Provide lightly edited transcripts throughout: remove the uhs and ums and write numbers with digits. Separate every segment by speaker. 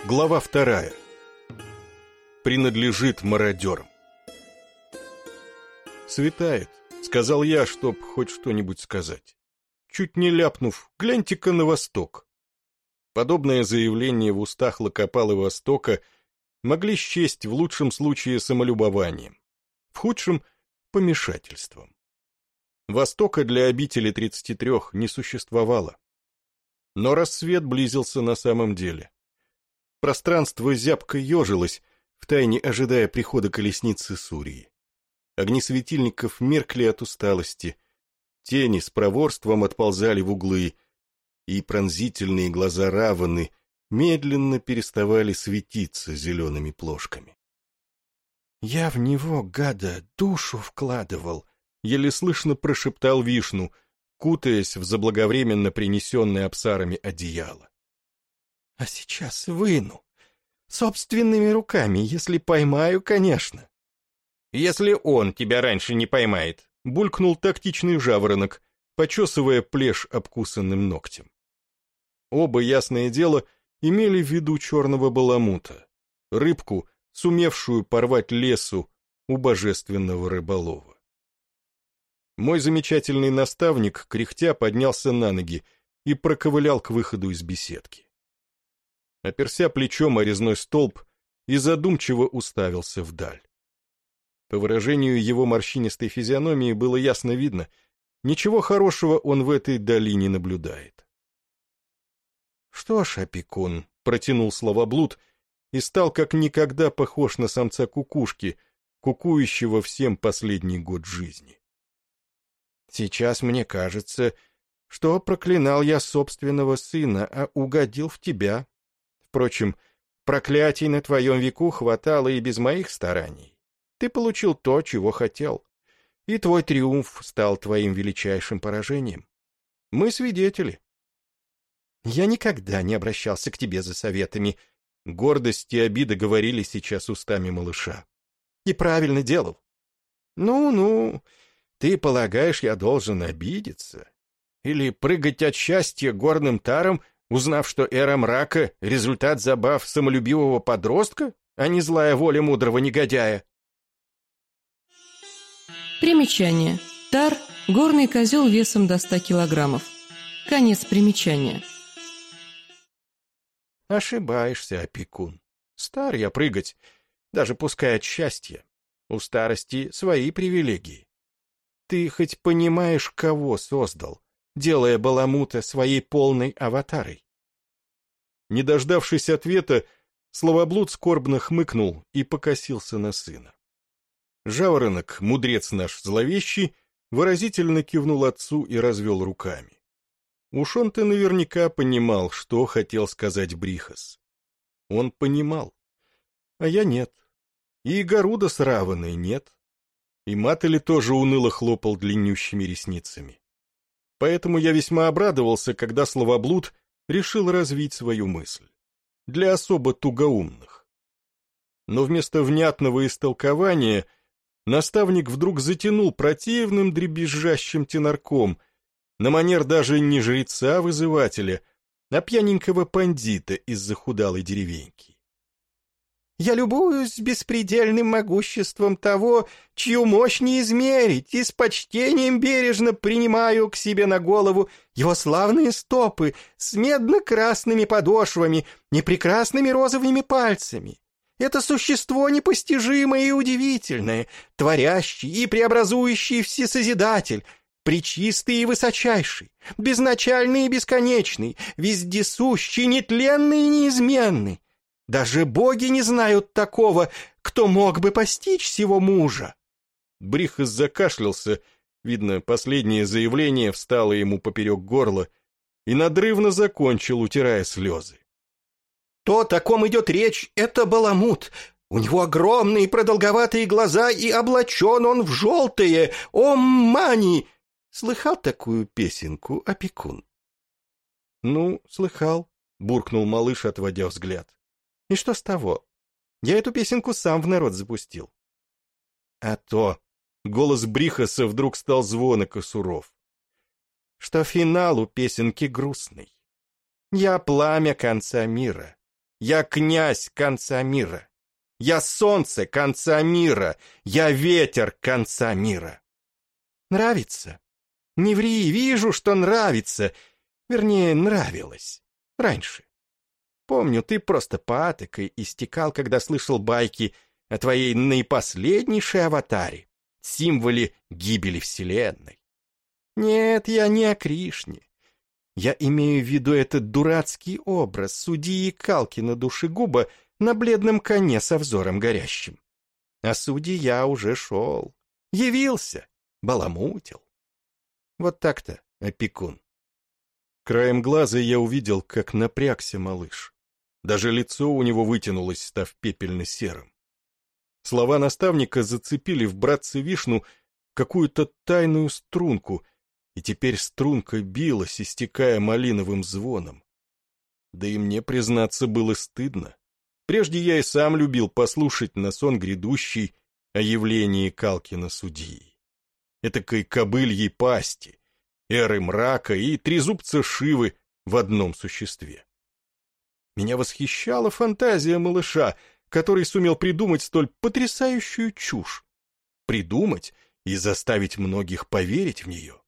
Speaker 1: Глава 2. Принадлежит мародерам. «Светает», — сказал я, чтоб хоть что-нибудь сказать. Чуть не ляпнув: «Гляньте-ка на восток». Подобное заявление в устах Локопалы Востока могли счесть в лучшем случае самолюбованием, в худшем — помешательством. Востока для обители 33 не существовало. Но рассвет близился на самом деле. Пространство зябко ежилось, втайне ожидая прихода колесницы Сурии. Огни светильников меркли от усталости, тени с проворством отползали в углы, и пронзительные глаза Раваны медленно переставали светиться зелеными плошками. «Я в него, гада, душу вкладывал», — еле слышно прошептал Вишну, кутаясь в заблаговременно принесенное абсарами одеяло. «А сейчас выну. Собственными руками, если поймаю, конечно». «Если он тебя раньше не поймает», — булькнул тактичный жаворонок, почесывая плешь обкусанным ногтем. Оба, ясное дело, имели в виду черного баламута, рыбку, сумевшую порвать лесу у божественного рыболова. Мой замечательный наставник, кряхтя, поднялся на ноги и проковылял к выходу из беседки. Оперся плечом о резной столб и задумчиво уставился вдаль. По выражению его морщинистой физиономии было ясно видно, ничего хорошего он в этой дали не наблюдает. «Что ж, опекун», — протянул словоблуд и стал как никогда похож на самца кукушки, кукующего всем последний год жизни. «Сейчас мне кажется, что проклинал я собственного сына, а угодил в тебя. Впрочем, проклятий на твоем веку хватало и без моих стараний. Ты получил то, чего хотел, и твой триумф стал твоим величайшим поражением. Мы свидетели». «Я никогда не обращался к тебе за советами», — гордость и обида говорили сейчас устами малыша. «И правильно делал». «Ну-ну, ты полагаешь, я должен обидеться? Или прыгать от счастья горным таром, узнав, что эра мрака — результат забав самолюбивого подростка, а не злая воля мудрого негодяя?»
Speaker 2: Примечание. Тар – горный козел весом до 100 килограммов. Конец примечания.
Speaker 1: «Ошибаешься, опекун. Стар я прыгать, даже пускай от счастья. У старости свои привилегии. Ты хоть понимаешь, кого создал, делая баламута своей полной аватарой?» Не дождавшись ответа, словоблуд скорбно хмыкнул и покосился на сына. Жаворонок, мудрец наш зловещий, выразительно кивнул отцу и развел руками. Уж он-то наверняка понимал, что хотел сказать Брихас. Он понимал, а я нет. И Гаруда с Раваной нет. И Матели тоже уныло хлопал длиннющими ресницами. Поэтому я весьма обрадовался, когда словоблуд решил развить свою мысль. Для особо тугоумных. Но вместо внятного истолкования наставник вдруг затянул противным дребезжащим тенорком, на манер даже не жреца-вызывателя, а пьяненького пандита из захудалой деревеньки. «Я любуюсь беспредельным могуществом того, чью мощь не измерить, и с почтением бережно принимаю к себе на голову его славные стопы с медно-красными подошвами и прекрасными розовыми пальцами. Это существо непостижимое и удивительное, творящий и преобразующий всесозидатель, пречистый и высочайший, безначальный и бесконечный, вездесущий, нетленный и неизменный. Даже боги не знают такого, кто мог бы постичь сего мужа». Брихас закашлялся, видно, последнее заявление встало ему поперек горла, и надрывно закончил, утирая слезы. «То, о ком идет речь, это баламут. У него огромные продолговатые глаза, и облачен он в желтые. О, мани!» Слыхал такую песенку, опекун? «Ну, слыхал», — буркнул малыш, отводя взгляд. «И что с того? Я эту песенку сам в народ запустил». «А то», — голос Брихаса вдруг стал звонок и суров, «что финал у песенки грустный. Я пламя конца мира, Я князь конца мира. Я солнце конца мира. Я ветер конца мира. Нравится? Не ври, вижу, что нравится. Вернее, нравилось. Раньше. Помню, ты просто патокой истекал, когда слышал байки о твоей наипоследнейшей аватаре, символе гибели Вселенной. Нет, я не о Кришне. Я имею в виду этот дурацкий образ судьи Калкина душегуба на бледном коне со взором горящим. А судья уже шел, явился, баламутил. Вот так-то, опекун. Краем глаза я увидел, как напрягся малыш. Даже лицо у него вытянулось, став пепельно-серым. Слова наставника зацепили в братце Вишну какую-то тайную струнку, и теперь струнка билась, истекая малиновым звоном. Да и мне, признаться, было стыдно. Прежде я и сам любил послушать на сон грядущий о явлении Калкина судьи. Этакой кобыльей пасти, эры мрака и трезубца Шивы в одном существе. Меня восхищала фантазия малыша, который сумел придумать столь потрясающую чушь. Придумать и заставить многих поверить в нее.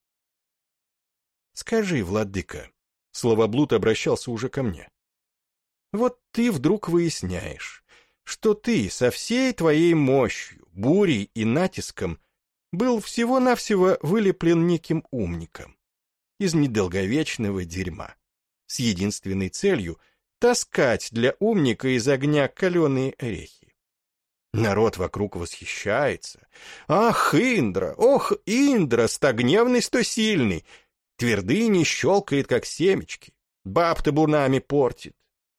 Speaker 1: «Скажи, владыка», — Словоблуд обращался уже ко мне, «вот ты вдруг выясняешь, что ты со всей твоей мощью, бурей и натиском был всего-навсего вылеплен неким умником из недолговечного дерьма, с единственной целью таскать для умника из огня каленые орехи. Народ вокруг восхищается. Ах, Индра, ох, Индра, сто гневный, сто сильный, твердыни щелкает, как семечки, баб табунами портит.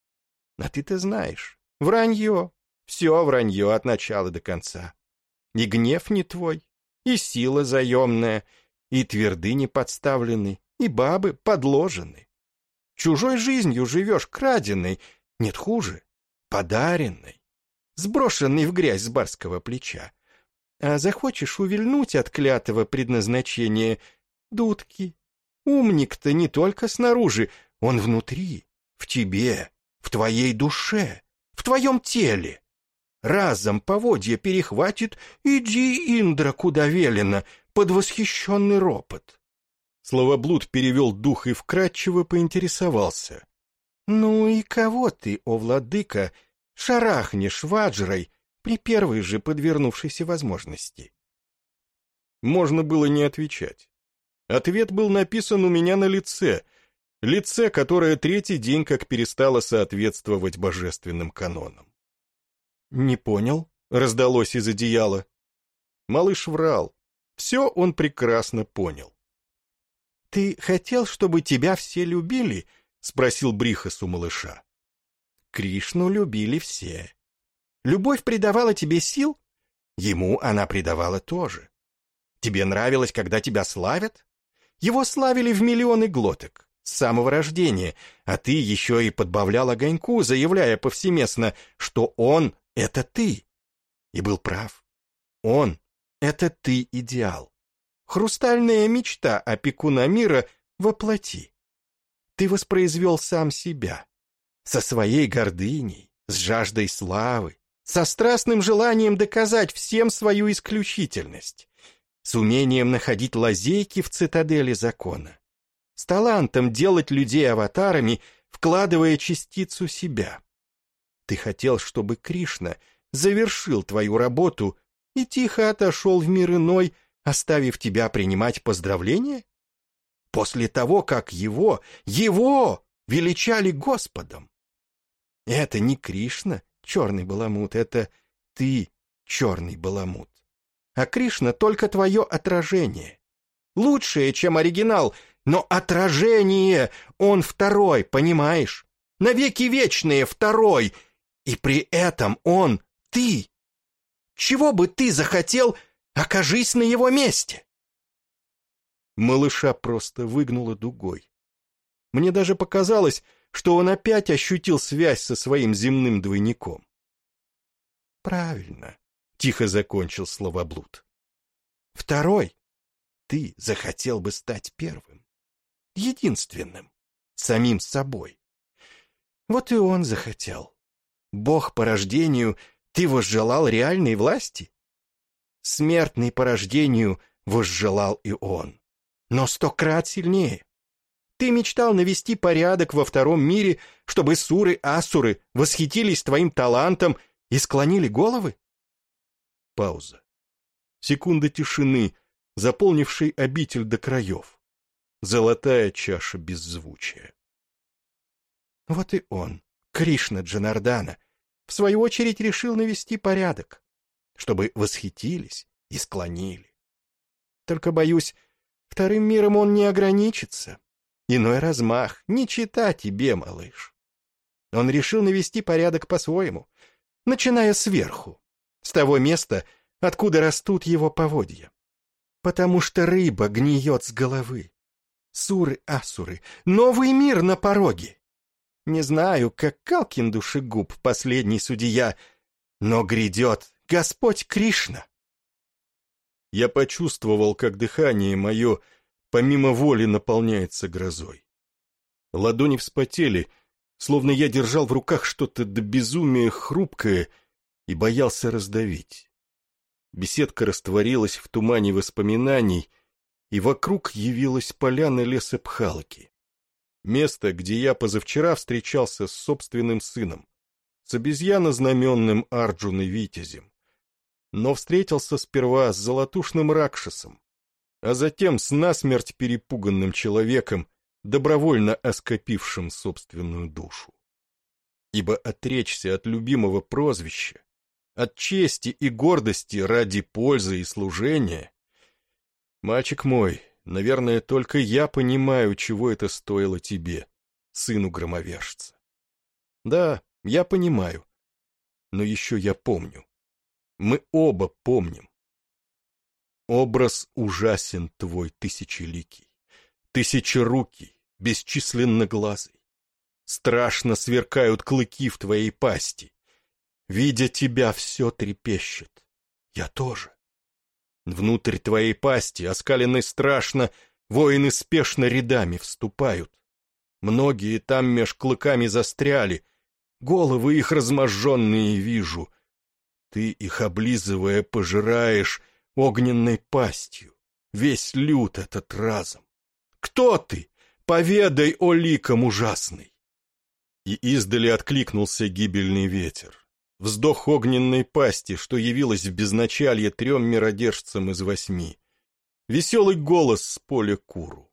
Speaker 1: А ты-то знаешь, вранье, все вранье от начала до конца. И гнев не твой, и сила заемная, и твердыни подставлены, и бабы подложены. Чужой жизнью живешь краденой, нет хуже, подаренной, сброшенной в грязь с барского плеча. А захочешь увильнуть от клятого предназначения — дудки. Умник-то не только снаружи, он внутри, в тебе, в твоей душе, в твоем теле. Разом поводья перехватит, иди, Индра, куда велено, под восхищенный ропот. Словоблуд перевел дух и вкратчиво поинтересовался. «Ну и кого ты, о владыка, шарахнешь ваджрой при первой же подвернувшейся возможности?» Можно было не отвечать. Ответ был написан у меня на лице, которое третий день как перестало соответствовать божественным канонам. «Не понял», — раздалось из одеяла. Малыш врал. Все он прекрасно понял. «Ты хотел, чтобы тебя все любили?» — спросил Брихас у малыша. «Кришну любили все. Любовь придавала тебе сил? Ему она придавала тоже. Тебе нравилось, когда тебя славят? Его славили в миллионы глоток, с самого рождения, а ты еще и подбавлял огоньку, заявляя повсеместно, что он — это ты. И был прав. Он — это ты идеал. Хрустальная мечта опекуна мира воплоти. Ты воспроизвел сам себя. Со своей гордыней, с жаждой славы, со страстным желанием доказать всем свою исключительность, с умением находить лазейки в цитадели закона, с талантом делать людей аватарами, вкладывая частицу себя. Ты хотел, чтобы Кришна завершил твою работу и тихо отошел в мир иной, оставив тебя принимать поздравления? После того, как его величали Господом. Это не Кришна, черный баламут, это ты, черный баламут. А Кришна только твое отражение. Лучшее, чем оригинал, но отражение, он второй, понимаешь? Навеки вечные второй, и при этом он ты. Чего бы ты захотел, окажись на его месте? Малыша просто выгнуло дугой. Мне даже показалось, что он опять ощутил связь со своим земным двойником. «Правильно», — тихо закончил Словоблуд. «Второй, ты захотел бы стать первым, единственным, самим собой. Вот и он захотел
Speaker 3: Бог по рождению, ты возжелал реальной власти? Смертный по рождению возжелал и он, но 100 крат сильнее. Ты мечтал навести порядок во втором мире, чтобы суры-асуры восхитились твоим талантом и склонили головы?
Speaker 1: Пауза. Секунда тишины, заполнившей обитель до краев. Золотая чаша беззвучия.
Speaker 3: Вот и он, Кришна Джанардана, в свою очередь решил навести порядок, чтобы восхитились и склонили. Только, боюсь, вторым миром он не ограничится. Иной размах, не чита тебе, малыш. Он решил навести порядок по-своему, начиная сверху, с того места, откуда растут его поводья. Потому что рыба гниет с головы. Суры-асуры, новый мир на пороге. Не знаю, как Калкин душегуб, последний судья, но грядет Господь Кришна.
Speaker 1: Я почувствовал, как дыхание мое помимо воли наполняется грозой. Ладони вспотели, словно я держал в руках что-то до безумия хрупкое и боялся раздавить. Беседка растворилась в тумане воспоминаний, и вокруг явилась поляна лесопхалки. Место, где я позавчера встречался с собственным сыном, с обезьянознаменным Арджуной Витязем. Но встретился сперва с золотушным Ракшасом, а затем с насмерть перепуганным человеком, добровольно оскопившим собственную душу. Ибо отречься от любимого прозвища, от чести и гордости ради пользы и служения... Мальчик мой, наверное, только я понимаю, чего это стоило тебе, сыну громовержца. Да, я понимаю, но еще я помню. Мы оба помним. Образ ужасен твой тысячеликий, тысячерукий, бесчисленноглазый. Страшно сверкают клыки в твоей пасти. Видя тебя, все трепещет. Я тоже. Внутрь твоей пасти, оскаленной страшно, воины спешно рядами вступают. Многие там меж клыками застряли, головы их разможженные вижу. Ты их, облизывая, пожираешь огненной пастью, весь люд этот разом. Кто ты? Поведай, о ликом ужасный! И издали откликнулся гибельный ветер. Вздох огненной пасти, что явилось в безначалье 3 миродержцам из 8. Веселый голос с поля Куру.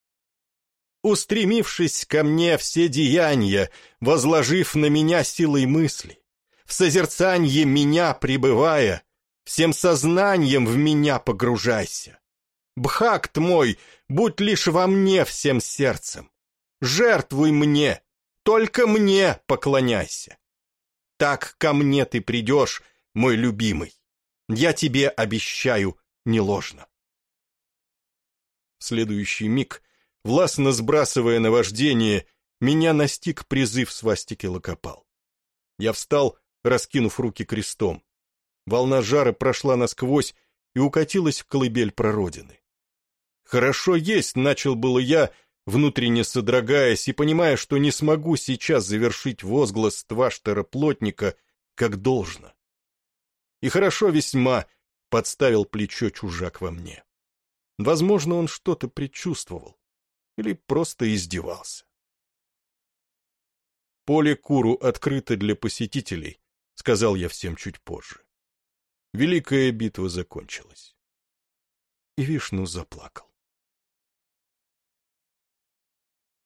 Speaker 1: Устремившись ко мне все деяния, возложив на меня силой мысли, в созерцанье меня пребывая, всем сознанием в меня погружайся. Бхакт мой, будь лишь во мне всем сердцем. Жертвуй мне, только мне поклоняйся. Так ко мне ты придешь, мой любимый. Я тебе обещаю не ложно. В следующий миг, властно сбрасывая наваждение, меня настиг призыв свастики Локопал. Я встал, раскинув руки крестом. Волна жара прошла насквозь и укатилась в колыбель прародины. «Хорошо есть», — начал было я, внутренне содрогаясь и понимая, что не смогу сейчас завершить возглас Тваштера-плотника как должно. И хорошо весьма подставил плечо чужак во мне. Возможно, он что-то предчувствовал или просто издевался. «Поле Куру открыто для посетителей», — сказал я всем чуть позже. Великая битва закончилась. И Вишну заплакал.